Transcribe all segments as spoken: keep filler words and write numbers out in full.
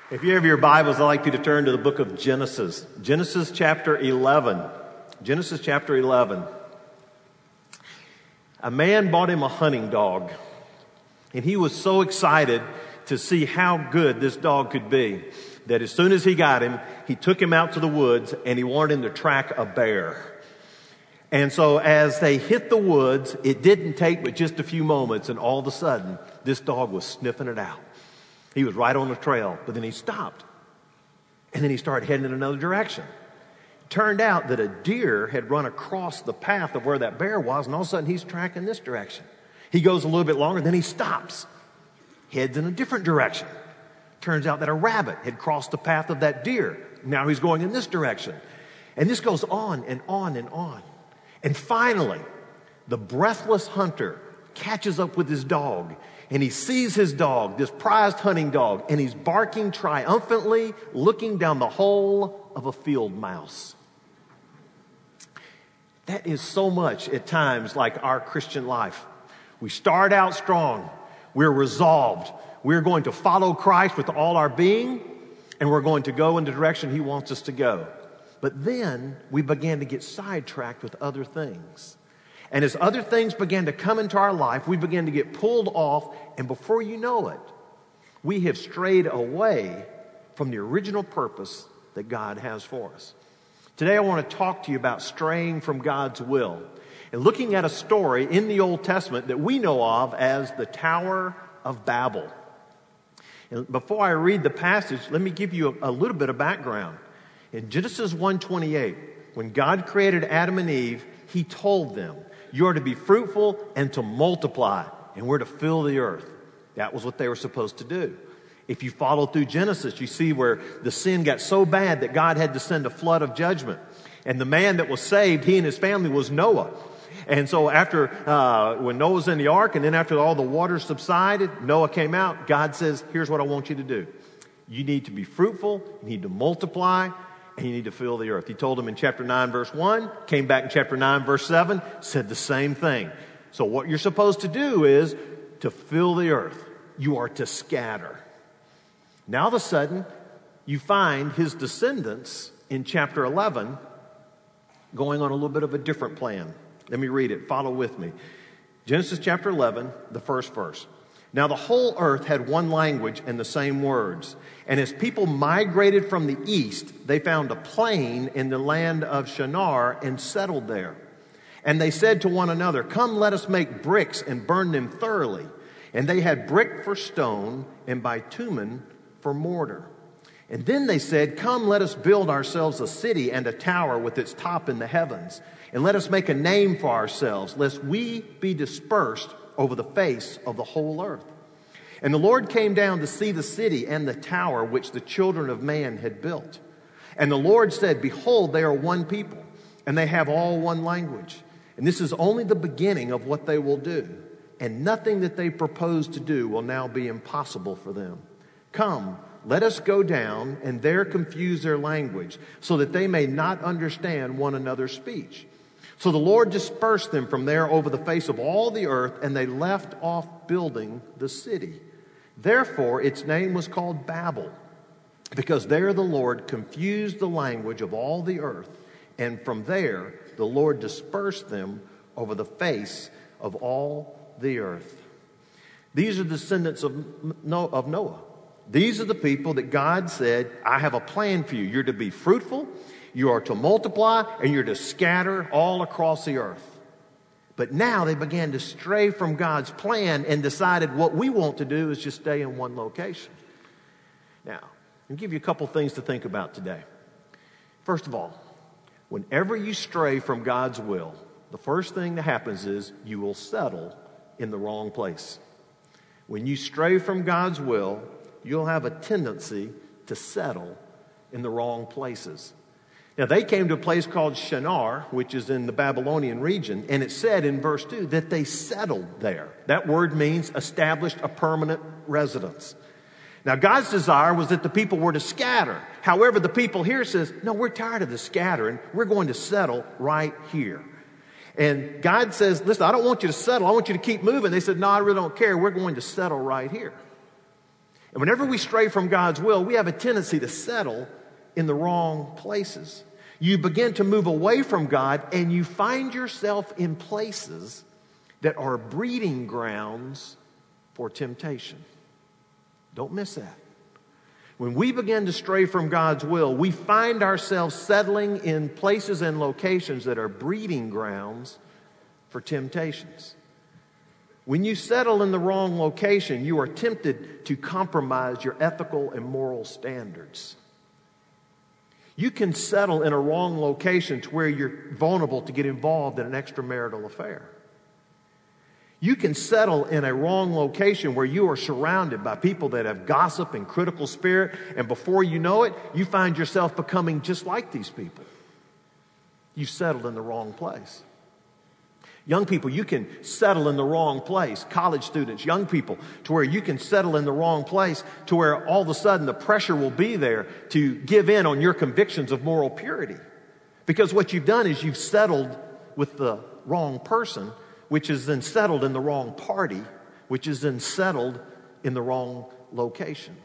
If you have your Bibles, I'd like you to turn to the book of Genesis. Genesis chapter eleven. Genesis chapter eleven. A man bought him a hunting dog, and he was so excited to see how good this dog could be that as soon as he got him, he took him out to the woods and he wanted him to track a bear. And so as they hit the woods, it didn't take but just a few moments, and all of a sudden, this dog was sniffing it out. He was right on the trail, but then he stopped. And then he started heading in another direction. It turned out that a deer had run across the path of where that bear was, and all of a sudden he's tracking this direction. He goes a little bit longer, then he stops, heads in a different direction. Turns out that a rabbit had crossed the path of that deer. Now he's going in this direction. And this goes on and on and on. And finally, the breathless hunter catches up with his dog, and he sees his dog, this prized hunting dog, and he's barking triumphantly, looking down the hole of a field mouse. That is so much at times like our Christian life. We start out strong. We're resolved. We're going to follow Christ with all our being, and we're going to go in the direction He wants us to go. But then we began to get sidetracked with other things. And as other things began to come into our life, we began to get pulled off, and before you know it, we have strayed away from the original purpose that God has for us. Today I want to talk to you about straying from God's will and looking at a story in the Old Testament that we know of as the Tower of Babel. And before I read the passage, let me give you a, a little bit of background. In Genesis one twenty-eight, when God created Adam and Eve, He told them, "You are to be fruitful and to multiply, and we're to fill the earth." That was what they were supposed to do. If you follow through Genesis, you see where the sin got so bad that God had to send a flood of judgment. And the man that was saved, he and his family, was Noah. And so after, uh, when Noah was in the ark, and then after all the waters subsided, Noah came out. God says, "Here's what I want you to do. You need to be fruitful, you need to multiply, and you need to fill the earth." He told him in chapter nine, verse one, came back in chapter nine, verse seven, said the same thing. So what you're supposed to do is to fill the earth. You are to scatter. Now all of a sudden, you find his descendants in chapter eleven going on a little bit of a different plan. Let me read it. Follow with me. Genesis chapter eleven, the first verse. "Now the whole earth had one language and the same words. And as people migrated from the east, they found a plain in the land of Shinar and settled there. And they said to one another, 'Come, let us make bricks and burn them thoroughly.' And they had brick for stone and bitumen for mortar. And then they said, 'Come, let us build ourselves a city and a tower with its top in the heavens. And let us make a name for ourselves, lest we be dispersed over the face of the whole earth.' And the Lord came down to see the city and the tower which the children of man had built. And the Lord said, 'Behold, they are one people, and they have all one language. And this is only the beginning of what they will do. And nothing that they propose to do will now be impossible for them. Come, let us go down and there confuse their language, so that they may not understand one another's speech.' So the Lord dispersed them from there over the face of all the earth, and they left off building the city. Therefore its name was called Babel, because there the Lord confused the language of all the earth, and from there the Lord dispersed them over the face of all the earth." These are the descendants of Noah. These are the people that God said, "I have a plan for you. You're to be fruitful, you are to multiply, and you're to scatter all across the earth." But now they began to stray from God's plan and decided what we want to do is just stay in one location. Now, I'll give you a couple things to think about today. First of all, whenever you stray from God's will, the first thing that happens is you will settle in the wrong place. When you stray from God's will, you'll have a tendency to settle in the wrong places. Now, they came to a place called Shinar, which is in the Babylonian region, and it said in verse two that they settled there. That word means established a permanent residence. Now, God's desire was that the people were to scatter. However, the people here says, "No, we're tired of the scattering. We're going to settle right here." And God says, "Listen, I don't want you to settle. I want you to keep moving." They said, "No, I really don't care. We're going to settle right here." And whenever we stray from God's will, we have a tendency to settle in the wrong places. You begin to move away from God, and you find yourself in places that are breeding grounds for temptation. Don't miss that. When we begin to stray from God's will, we find ourselves settling in places and locations that are breeding grounds for temptations. When you settle in the wrong location, you are tempted to compromise your ethical and moral standards. You can settle in a wrong location to where you're vulnerable to get involved in an extramarital affair. You can settle in a wrong location where you are surrounded by people that have gossip and critical spirit, and before you know it, you find yourself becoming just like these people. You settled in the wrong place. Young people, you can settle in the wrong place. College students, young people, to where you can settle in the wrong place to where all of a sudden the pressure will be there to give in on your convictions of moral purity. Because what you've done is you've settled with the wrong person, which is then settled in the wrong party, which is then settled in the wrong location.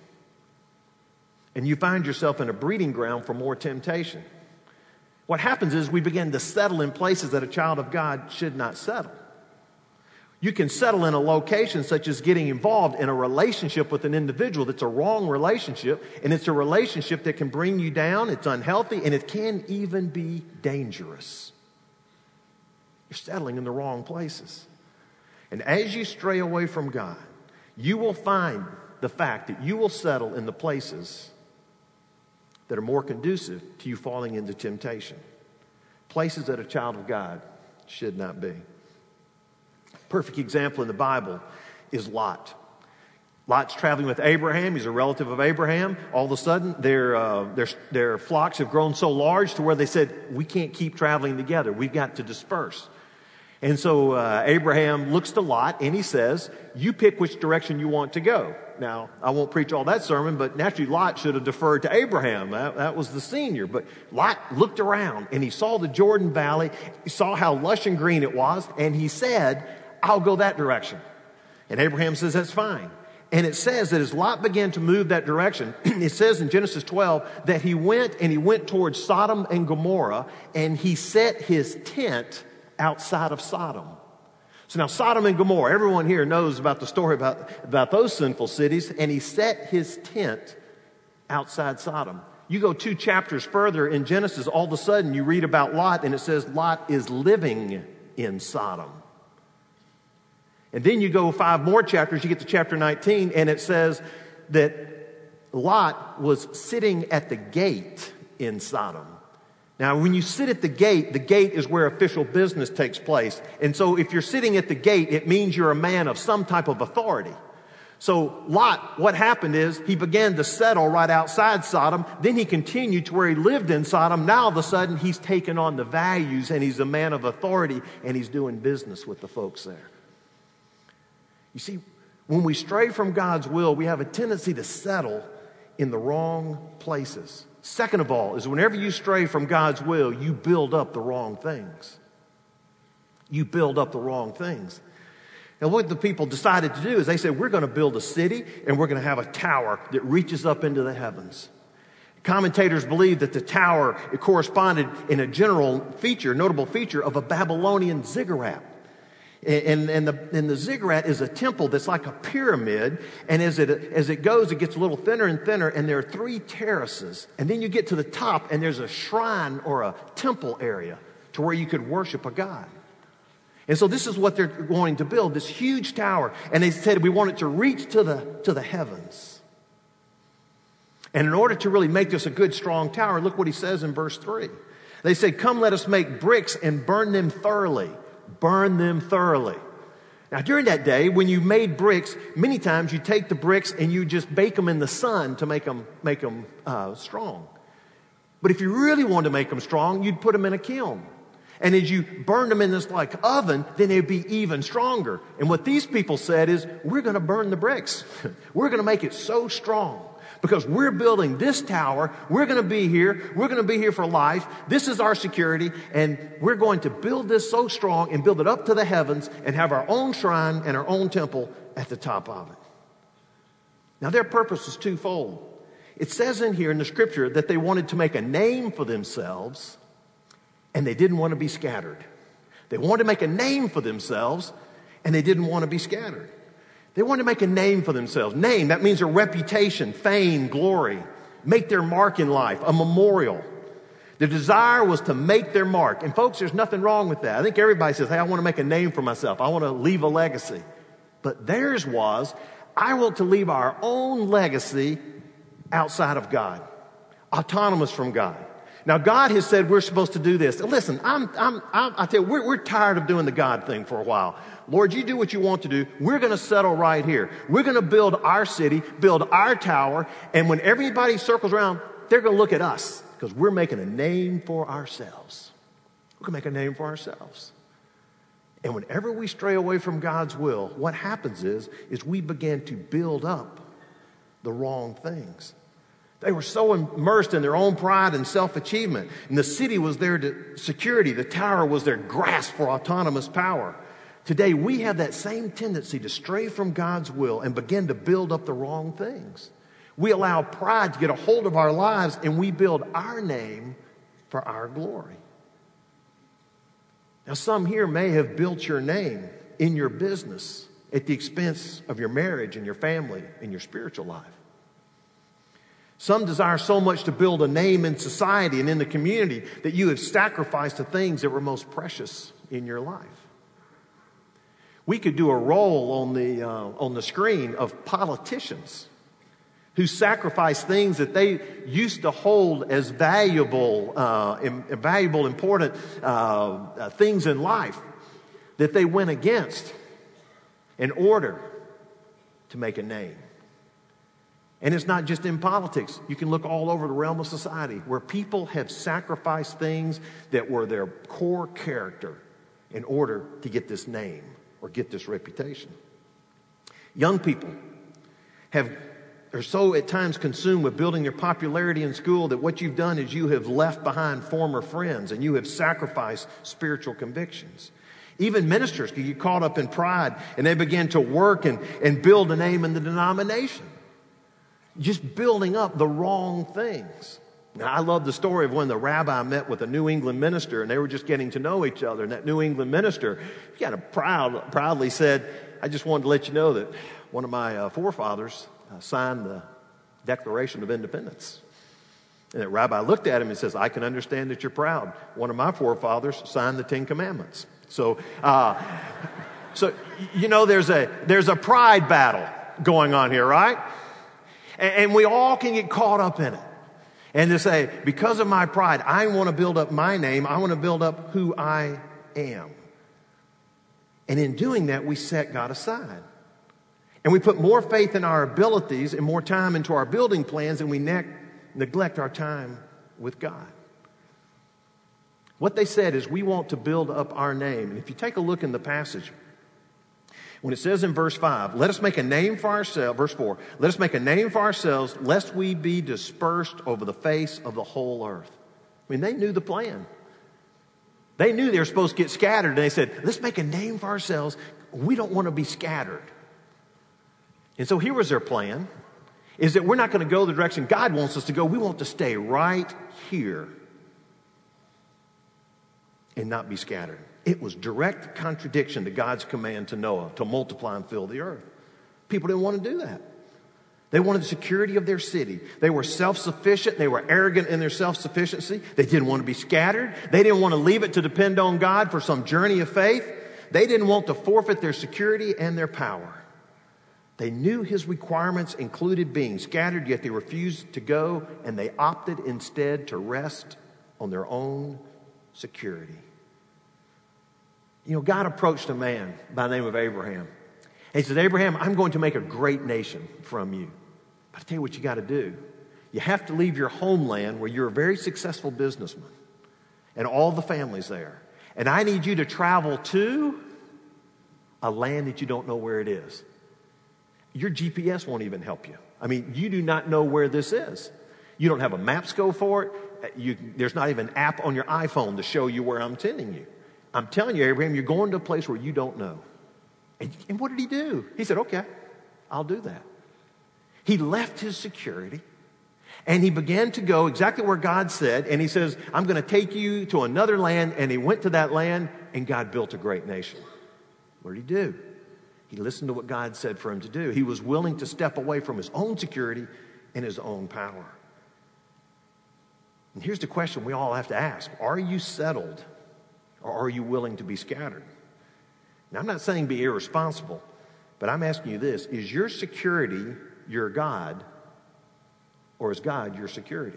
And you find yourself in a breeding ground for more temptation. What happens is we begin to settle in places that a child of God should not settle. You can settle in a location such as getting involved in a relationship with an individual that's a wrong relationship, and it's a relationship that can bring you down, it's unhealthy, and it can even be dangerous. You're settling in the wrong places. And as you stray away from God, you will find the fact that you will settle in the places that are more conducive to you falling into temptation. Places that a child of God should not be. Perfect example in the Bible is Lot. Lot's traveling with Abraham. He's a relative of Abraham. All of a sudden, their, uh, their, their flocks have grown so large to where they said, we can't keep traveling together. We've got to disperse. And so uh, Abraham looks to Lot and he says, you pick which direction you want to go. Now, I won't preach all that sermon, but naturally Lot should have deferred to Abraham. That, that was the senior. But Lot looked around and he saw the Jordan Valley. He saw how lush and green it was. And he said, I'll go that direction. And Abraham says, that's fine. And it says that as Lot began to move that direction, it says in Genesis twelve that he went and he went towards Sodom and Gomorrah and he set his tent outside of Sodom. So now Sodom and Gomorrah, everyone here knows about the story about, about those sinful cities, and he set his tent outside Sodom. You go two chapters further in Genesis, all of a sudden you read about Lot, and it says Lot is living in Sodom. And then you go five more chapters, you get to chapter nineteen, and it says that Lot was sitting at the gate in Sodom. Now, when you sit at the gate, the gate is where official business takes place. And so if you're sitting at the gate, it means you're a man of some type of authority. So Lot, what happened is he began to settle right outside Sodom. Then he continued to where he lived in Sodom. Now, all of a sudden, he's taken on the values and he's a man of authority and he's doing business with the folks there. You see, when we stray from God's will, we have a tendency to settle in the wrong places. Second of all, is whenever you stray from God's will, you build up the wrong things. You build up the wrong things. And what the people decided to do is they said, we're going to build a city and we're going to have a tower that reaches up into the heavens. Commentators believe that the tower, it corresponded in a general feature, notable feature of a Babylonian ziggurat. And, and, the, and the ziggurat is a temple that's like a pyramid. And as it, as it goes, it gets a little thinner and thinner. And there are three terraces. And then you get to the top and there's a shrine or a temple area to where you could worship a god. And so this is what they're going to build, this huge tower. And they said, we want it to reach to the, to the heavens. And in order to really make this a good, strong tower, look what he says in verse three. They said, come, let us make bricks and burn them thoroughly. Burn them thoroughly. Now, during that day, when you made bricks, many times you take the bricks and you just bake them in the sun to make them, make them uh, strong. But if you really wanted to make them strong, you'd put them in a kiln. And as you burn them in this like oven, then they'd be even stronger. And what these people said is, we're going to burn the bricks. We're going to make it so strong. Because we're building this tower, we're going to be here, we're going to be here for life, this is our security, and we're going to build this so strong and build it up to the heavens and have our own shrine and our own temple at the top of it. Now, their purpose was twofold. It says in here in the scripture that they wanted to make a name for themselves, and they didn't want to be scattered. They wanted to make a name for themselves, and they didn't want to be scattered. They wanted to make a name for themselves. Name, that means a reputation, fame, glory. Make their mark in life, a memorial. The desire was to make their mark. And folks, there's nothing wrong with that. I think everybody says, hey, I want to make a name for myself. I want to leave a legacy. But theirs was, I want to leave our own legacy outside of God, autonomous from God. Now, God has said we're supposed to do this. Listen, I'm, I'm, I'm, I tell you, we're, we're tired of doing the God thing for a while. Lord, you do what you want to do. We're going to settle right here. We're going to build our city, build our tower, and when everybody circles around, they're going to look at us because we're making a name for ourselves. We're going to make a name for ourselves. And whenever we stray away from God's will, what happens is, is we begin to build up the wrong things. They were so immersed in their own pride and self-achievement. And the city was their security. The tower was their grasp for autonomous power. Today, we have that same tendency to stray from God's will and begin to build up the wrong things. We allow pride to get a hold of our lives, and we build our name for our glory. Now, some here may have built your name in your business at the expense of your marriage and your family and your spiritual life. Some desire so much to build a name in society and in the community that you have sacrificed the things that were most precious in your life. We could do a roll on the, uh, on the screen of politicians who sacrificed things that they used to hold as valuable, uh, im- valuable, important uh, uh, things in life that they went against in order to make a name. And it's not just in politics. You can look all over the realm of society where people have sacrificed things that were their core character in order to get this name or get this reputation. Young people have are so at times consumed with building their popularity in school that what you've done is you have left behind former friends and you have sacrificed spiritual convictions. Even ministers can get caught up in pride and they begin to work and, and build a name in the denomination. Just building up the wrong things. Now, I love the story of when the rabbi met with a New England minister and they were just getting to know each other. And that New England minister kind of proud, proudly said, I just wanted to let you know that one of my uh, forefathers uh, signed the Declaration of Independence. And that rabbi looked at him and says, I can understand that you're proud. One of my forefathers signed the Ten Commandments. So, uh, so you know, there's a there's a pride battle going on here, right? And, and we all can get caught up in it. And to say, because of my pride, I want to build up my name. I want to build up who I am. And in doing that, we set God aside. And we put more faith in our abilities and more time into our building plans, and we ne- neglect our time with God. What they said is, we want to build up our name. And if you take a look in the passage, when it says in verse five, let us make a name for ourselves, verse four, let us make a name for ourselves, lest we be dispersed over the face of the whole earth. I mean, they knew the plan. They knew they were supposed to get scattered, and they said, let's make a name for ourselves. We don't want to be scattered. And so here was their plan, is that we're not going to go the direction God wants us to go. We want to stay right here and not be scattered. It was direct contradiction to God's command to Noah to multiply and fill the earth. People didn't want to do that. They wanted the security of their city. They were self-sufficient. They were arrogant in their self-sufficiency. They didn't want to be scattered. They didn't want to leave it to depend on God for some journey of faith. They didn't want to forfeit their security and their power. They knew his requirements included being scattered, yet they refused to go, and they opted instead to rest on their own security. You know, God approached a man by the name of Abraham. And he said, Abraham, I'm going to make a great nation from you. But I tell you what you got to do. You have to leave your homeland where you're a very successful businessman and all the families there. And I need you to travel to a land that you don't know where it is. Your G P S won't even help you. I mean, you do not know where this is. You don't have a maps go for it. You, there's not even an app on your iPhone to show you where I'm sending you. I'm telling you, Abraham, you're going to a place where you don't know. And, and what did he do? He said, okay, I'll do that. He left his security and he began to go exactly where God said. And he says, I'm going to take you to another land. And he went to that land and God built a great nation. What did he do? He listened to what God said for him to do. He was willing to step away from his own security and his own power. And here's the question we all have to ask. Are you settled or are you willing to be scattered? Now, I'm not saying be irresponsible, but I'm asking you this. Is your security your God, or is God your security?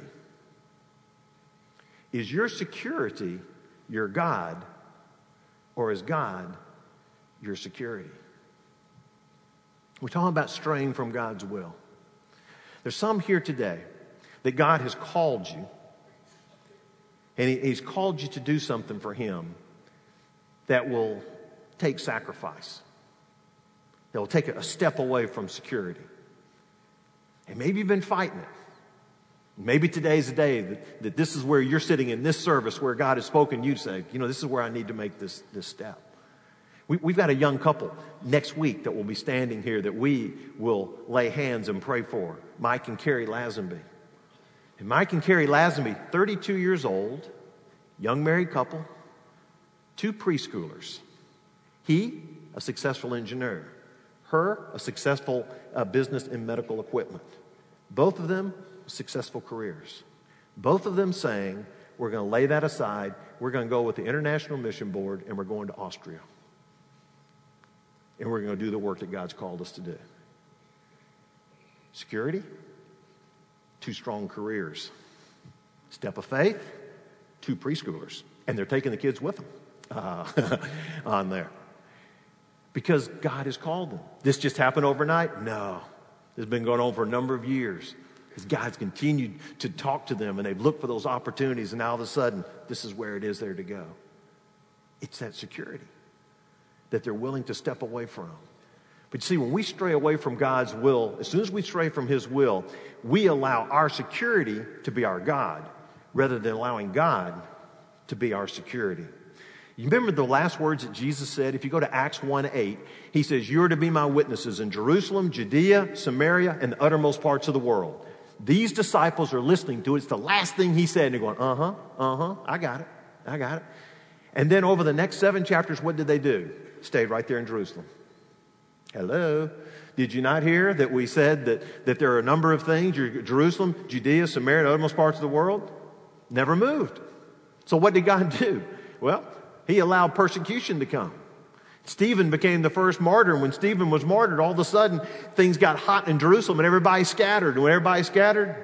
Is your security your God, or is God your security? We're talking about straying from God's will. There's some here today that God has called you, and he, He's called you to do something for Him that will take sacrifice, that will take a step away from security. And maybe you've been fighting it. Maybe today's the day that, that this is where you're sitting in this service where God has spoken you to say, you know, this is where I need to make this, this step. We, we've got a young couple next week that will be standing here that we will lay hands and pray for, Mike and Carrie Lazenby. And Mike and Carrie Lazenby, thirty-two years old, young married couple, two preschoolers. He, a successful engineer. Her, a successful uh, business in medical equipment. Both of them, successful careers. Both of them saying, we're going to lay that aside. We're going to go with the International Mission Board, and we're going to Austria. And we're going to do the work that God's called us to do. Security, two strong careers. Step of faith, two preschoolers. And they're taking the kids with them uh, on there. Because God has called them. This just happened overnight? No. This has been going on for a number of years. As God's continued to talk to them and they've looked for those opportunities, and now all of a sudden, this is where it is there to go. It's that security that they're willing to step away from. But you see, when we stray away from God's will, as soon as we stray from His will, we allow our security to be our God rather than allowing God to be our security. You remember the last words that Jesus said? If you go to Acts one eight, He says, you're to be my witnesses in Jerusalem, Judea, Samaria, and the uttermost parts of the world. These disciples are listening to it. It's the last thing He said. And they're going, uh-huh, uh-huh, I got it, I got it. And then over the next seven chapters, what did they do? Stayed right there in Jerusalem. Hello? Did you not hear that we said that, that there are a number of things, Jerusalem, Judea, Samaria, and the uttermost parts of the world? Never moved. So what did God do? Well, He allowed persecution to come. Stephen became the first martyr. And when Stephen was martyred, all of a sudden, things got hot in Jerusalem and everybody scattered. And when everybody scattered,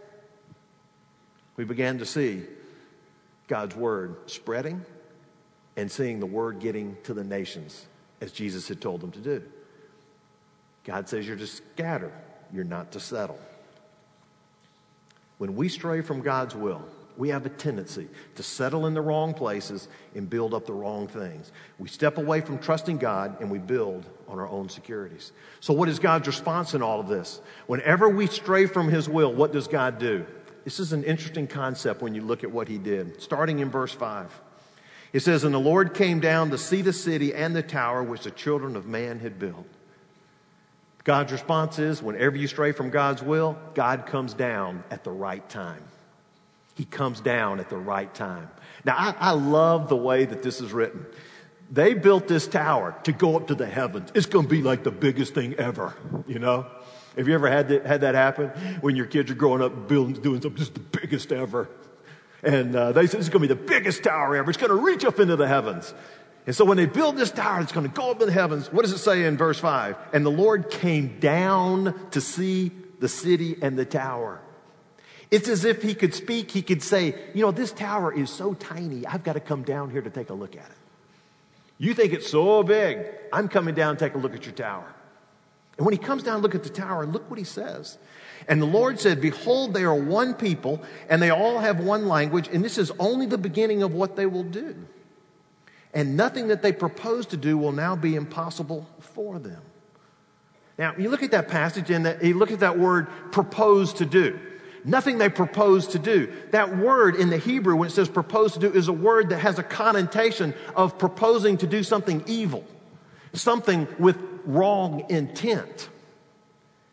we began to see God's word spreading and seeing the word getting to the nations as Jesus had told them to do. God says you're to scatter. You're not to settle. When we stray from God's will, we have a tendency to settle in the wrong places and build up the wrong things. We step away from trusting God and we build on our own securities. So what is God's response in all of this? Whenever we stray from His will, what does God do? This is an interesting concept when you look at what He did. Starting in verse five. It says, and the Lord came down to see the city and the tower which the children of man had built. God's response is, whenever you stray from God's will, God comes down at the right time. He comes down at the right time. Now, I, I love the way that this is written. They built this tower to go up to the heavens. It's going to be like the biggest thing ever, you know? Have you ever had that, had that happen when your kids are growing up building, doing something just the biggest ever? And uh, they said, it's going to be the biggest tower ever. It's going to reach up into the heavens. And so when they build this tower, it's going to go up in the heavens. What does it say in verse five? And the Lord came down to see the city and the tower. It's as if He could speak. He could say, you know, this tower is so tiny. I've got to come down here to take a look at it. You think it's so big. I'm coming down to take a look at your tower. And when He comes down to look at the tower, look what He says. And the Lord said, behold, they are one people, and they all have one language, and this is only the beginning of what they will do. And nothing that they propose to do will now be impossible for them. Now, you look at that passage, and that, you look at that word, propose to do. Nothing they propose to do. That word in the Hebrew, when it says propose to do, is a word that has a connotation of proposing to do something evil, something with wrong intent.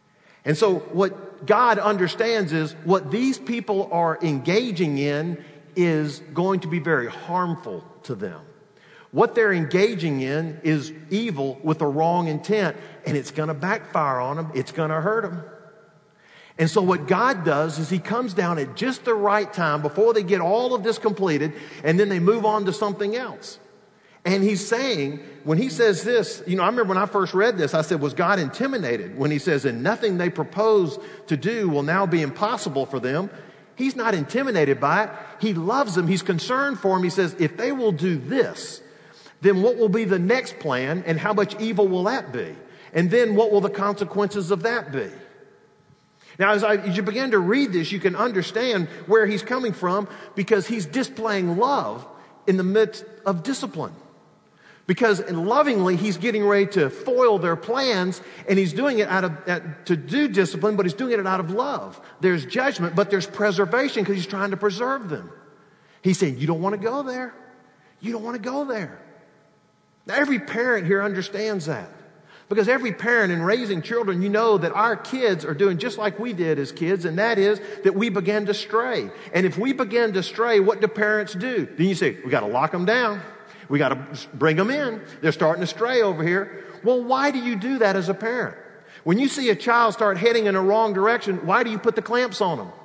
And so what God understands is what these people are engaging in is going to be very harmful to them. What they're engaging in is evil with a wrong intent, and it's going to backfire on them. It's going to hurt them. And so what God does is he comes down at just the right time before they get all of this completed, and then they move on to something else. And he's saying, when he says this, you know, I remember when I first read this, I said, was God intimidated? When he says, and nothing they propose to do will now be impossible for them. He's not intimidated by it. He loves them. He's concerned for them. He says, if they will do this, then what will be the next plan, and how much evil will that be? And then what will the consequences of that be? Now, as, I, as you begin to read this, you can understand where he's coming from, because he's displaying love in the midst of discipline. Because lovingly, he's getting ready to foil their plans, and he's doing it out of uh, to do discipline, but he's doing it out of love. There's judgment, but there's preservation, because he's trying to preserve them. He's saying, you don't want to go there. You don't want to go there. Now, every parent here understands that. Because every parent in raising children, you know that our kids are doing just like we did as kids, and that is that we began to stray. And if we begin to stray, what do parents do? Then you say, we got to lock them down. We got to bring them in. They're starting to stray over here. Well, why do you do that as a parent? When you see a child start heading in a wrong direction, why do you put the clamps on them?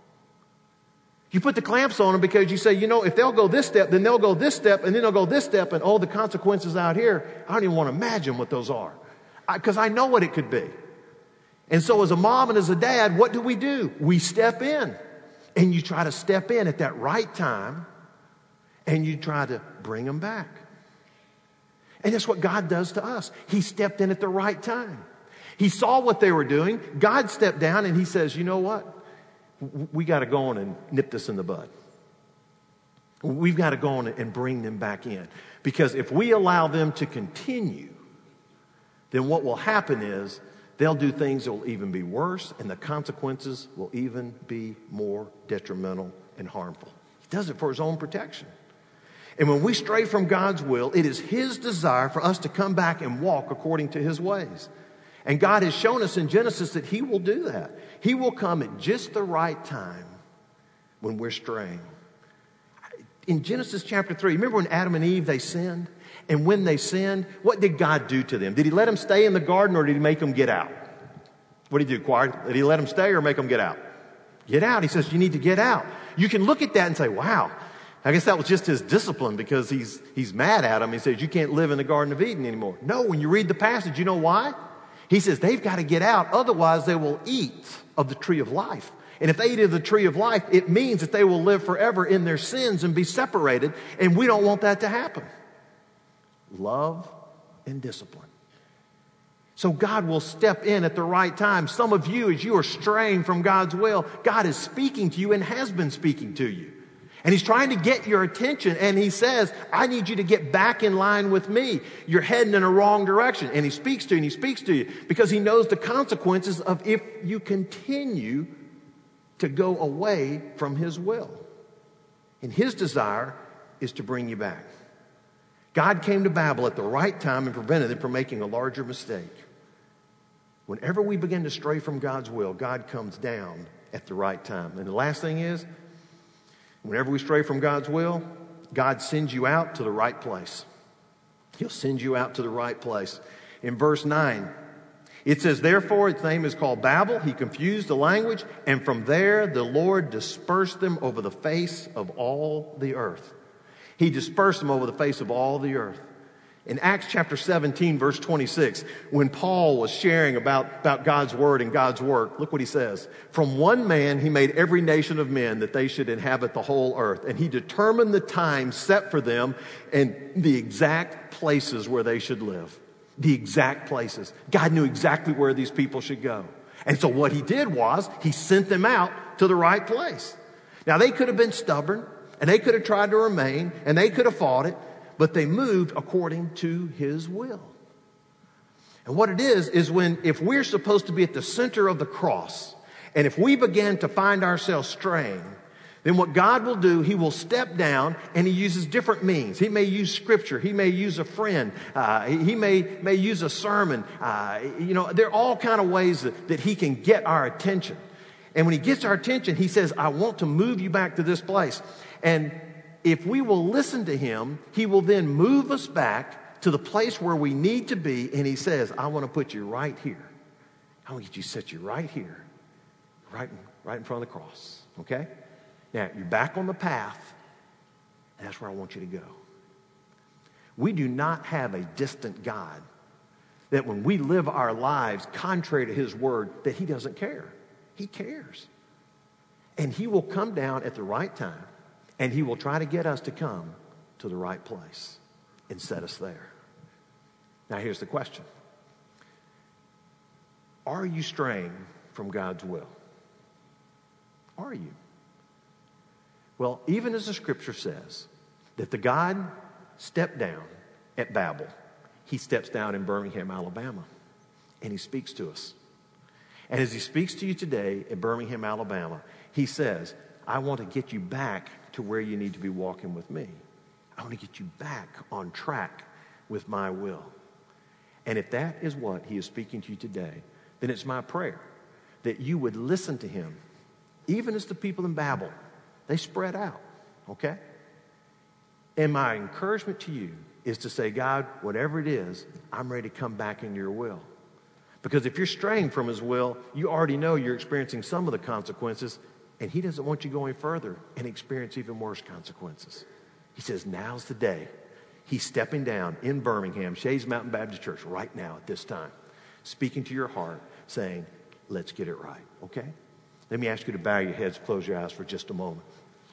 You put the clamps on them because you say, you know, if they'll go this step, then they'll go this step, and then they'll go this step, and all the consequences out here, I don't even want to imagine what those are. Because I, I know what it could be. And so as a mom and as a dad, what do we do? We step in. And you try to step in at that right time, and you try to bring them back. And that's what God does to us. He stepped in at the right time. He saw what they were doing. God stepped down and he says, you know what? We got to go on and nip this in the bud. We've got to go on and bring them back in. Because if we allow them to continue, then what will happen is they'll do things that will even be worse, and the consequences will even be more detrimental and harmful. He does it for his own protection. And when we stray from God's will, it is his desire for us to come back and walk according to his ways. And God has shown us in Genesis that he will do that. He will come at just the right time when we're straying. In Genesis chapter three, remember when Adam and Eve, they sinned? And when they sinned, what did God do to them? Did he let them stay in the garden, or did he make them get out? What did he do, choir? Did he let them stay or make them get out? Get out. He says, you need to get out. You can look at that and say, wow, I guess that was just his discipline because he's, he's mad at them. He says, you can't live in the Garden of Eden anymore. No, when you read the passage, you know why? He says they've got to get out. Otherwise, they will eat of the tree of life. And if they eat of the tree of life, it means that they will live forever in their sins and be separated. And we don't want that to happen. Love and discipline. So God will step in at the right time. Some of you, as you are straying from God's will, God is speaking to you and has been speaking to you. And he's trying to get your attention. And he says, I need you to get back in line with me. You're heading in a wrong direction. And he speaks to you and he speaks to you because he knows the consequences of if you continue to go away from his will. And his desire is to bring you back. God came to Babel at the right time and prevented them from making a larger mistake. Whenever we begin to stray from God's will, God comes down at the right time. And the last thing is, whenever we stray from God's will, God sends you out to the right place. He'll send you out to the right place. In verse nine, it says, therefore, its name is called Babel. He confused the language, and from there the Lord dispersed them over the face of all the earth. He dispersed them over the face of all the earth. In Acts chapter seventeen, verse twenty-six, when Paul was sharing about, about God's word and God's work, look what he says. From one man, he made every nation of men that they should inhabit the whole earth. And he determined the time set for them and the exact places where they should live. The exact places. God knew exactly where these people should go. And so what he did was he sent them out to the right place. Now they could have been stubborn and they could have tried to remain and they could have fought it. But they moved according to his will. And what it is, is when, if we're supposed to be at the center of the cross, and if we begin to find ourselves straying, then what God will do, he will step down and he uses different means. He may use scripture. He may use a friend. Uh, he may, may use a sermon. Uh, you know, there are all kind of ways that, that he can get our attention. And when he gets our attention, he says, I want to move you back to this place. And if we will listen to him, he will then move us back to the place where we need to be. And he says, I want to put you right here. I want to get you, set you right here, right, right in front of the cross. Okay? Now, you're back on the path. That's where I want you to go. We do not have a distant God that when we live our lives contrary to his word, that he doesn't care. He cares. And he will come down at the right time, and he will try to get us to come to the right place and set us there. Now, here's the question. Are you straying from God's will? Are you? Well, even as the scripture says that the God stepped down at Babel, he steps down in Birmingham, Alabama, and he speaks to us. And as he speaks to you today at Birmingham, Alabama, he says, I want to get you back to where you need to be walking with me. I want to get you back on track with my will. And if that is what he is speaking to you today, then it's my prayer that you would listen to him, even as the people in Babel. They spread out, okay? And my encouragement to you is to say, God, whatever it is, I'm ready to come back into your will. Because if you're straying from his will, you already know you're experiencing some of the consequences, and he doesn't want you going further and experience even worse consequences. He says, now's the day. He's stepping down in Birmingham, Shays Mountain Baptist Church, right now at this time, speaking to your heart, saying, let's get it right, okay? Let me ask you to bow your heads, close your eyes for just a moment.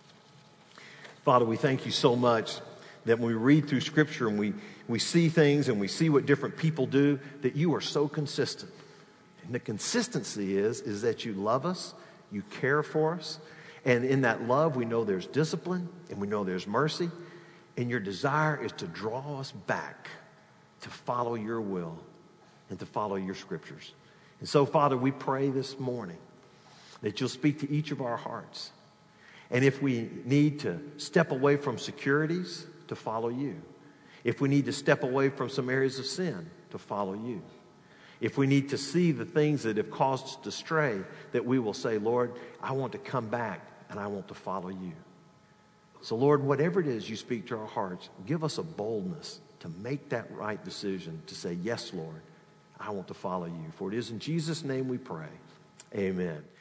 Father, we thank you so much that when we read through Scripture and we, we see things and we see what different people do, that you are so consistent. And the consistency is, is that you love us, you care for us, and in that love we know there's discipline and we know there's mercy, and your desire is to draw us back to follow your will and to follow your Scriptures. And so, Father, we pray this morning that you'll speak to each of our hearts. And if we need to step away from securities, to follow you. If we need to step away from some areas of sin, to follow you. If we need to see the things that have caused us to stray, that we will say, Lord, I want to come back and I want to follow you. So, Lord, whatever it is you speak to our hearts, give us a boldness to make that right decision, to say, yes, Lord, I want to follow you. For it is in Jesus' name we pray. Amen.